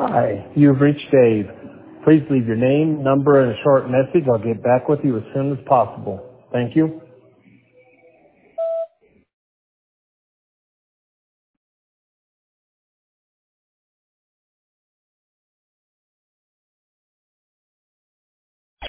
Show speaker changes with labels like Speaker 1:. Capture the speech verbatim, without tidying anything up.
Speaker 1: Hi, you've reached Dave. Please leave your name, number, and a short message. I'll get back with you as soon as possible. Thank you.